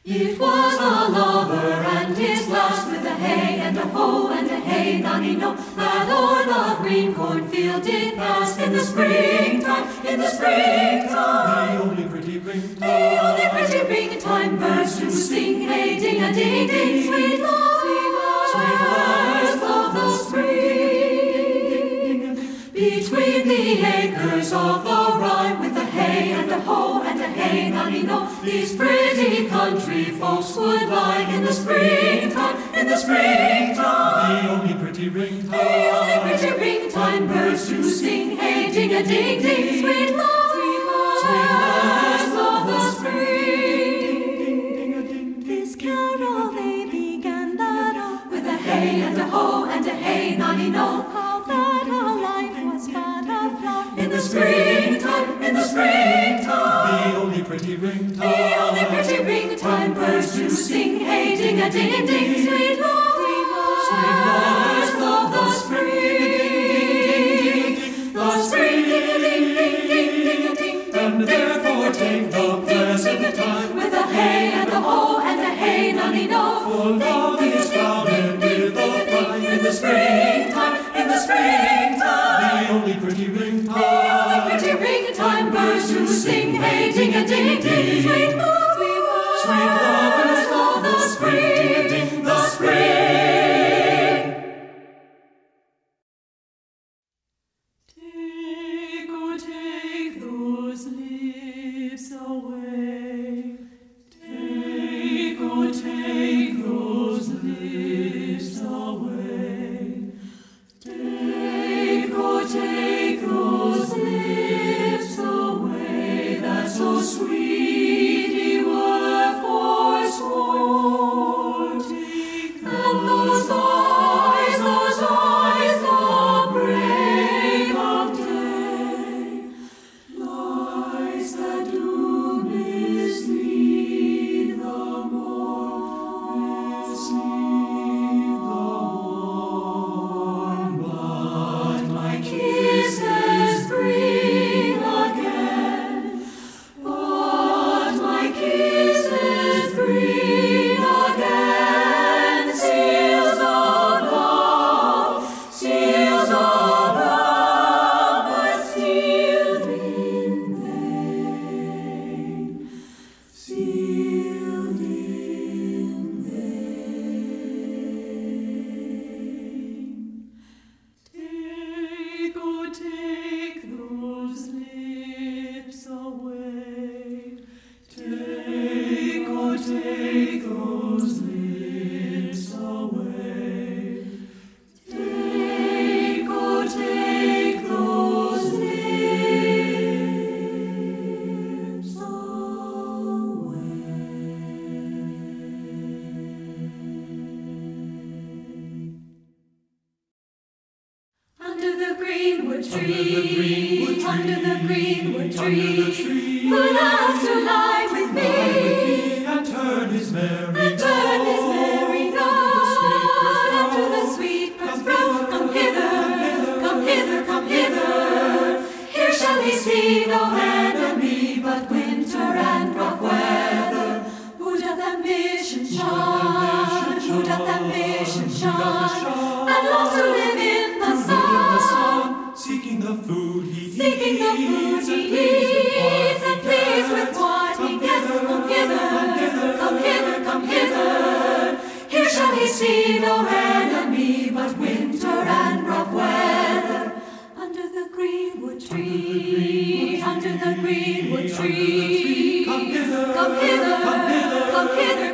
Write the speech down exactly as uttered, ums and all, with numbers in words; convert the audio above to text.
It was a lover and his lass, with a hey and a ho and a hey nanny no, that o'er the green cornfield did pass in the springtime, in the springtime. The only pretty ring time, the only pretty ring time, birds do sing, hey ding a ding ding, sweet lovers, sweet lovers of the spring. Between the acres of the rye, with a hey and a ho and a hey nanny no, these pretty country folks would lie in the springtime, in the springtime. the only pretty ring time, the only pretty ring time, birds do sing, hey ding a ding ding, sweet lovers, sweet lovers of the spring. This carol they began that up, with a hey and a ho and a hey nanny no, how that our life was but a flower in the springtime, in the springtime. the only pretty ring time, the only pretty ring time, birds do sing, hey ding a ding ding, sweet lovers, sweet lovers of the spring, the spring, ding a ding ding ding ding a ding ding, and therefore take the pleasant time, with a hey and a ho and a hey nanny no, for love is crowded with the pride in the springtime, in the springtime. the only pretty ring The time, only pretty ring time, birds do sing, hey ding a ding ding, sweet lovers, sweet lovers of the spring, the spring. Take, oh take those leaves away. Take, oh take those leaves away. Take, oh take those lips away, that so sweet were forsworn. And those eyes, those eyes, the break of day, lies that do mislead the more, mislead the morn. But my kisses bring again, but my kisses bring again seals of love, seals of love, but sealed in vain, sealed in vain. Take, oh take those lips away. Take, oh take those lips away. Take, oh take those lips away. Under the greenwood tree, under the greenwood under the tree, tree, who loves to lie with me, and turn his merry and turn his merry note unto the sweet birds brown. Come hither, come hither, come hither. Here shall he see no enemy but winter and rough weather. Who doth ambition shun? Who doth ambition shun? And loves to live in the sun, seeking the food he seeking the food eats, he eats, and pleased with what he gets. Come hither, come hither, come hither. Here shall he see no enemy but winter and rough weather. Under the greenwood tree, under the greenwood tree, Come hither, come hither, come hither,